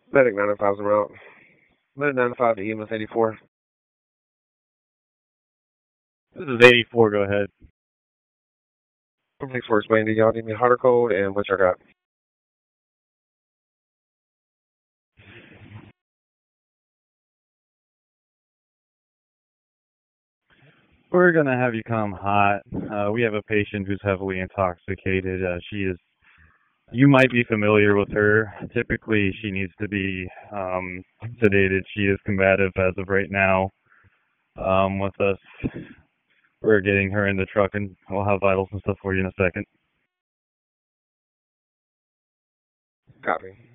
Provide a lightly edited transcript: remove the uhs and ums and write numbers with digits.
Medic 905's en route. Medic 905 to EMS 84. This is 84, go ahead. Thanks for explaining. Y'all need me a harder code and what y'all got? We're going to have you come hot. We have a patient who's heavily intoxicated. You might be familiar with her. Typically, she needs to be sedated. She is combative as of right now with us. We're getting her in the truck, and we'll have vitals and stuff for you in a second. Copy.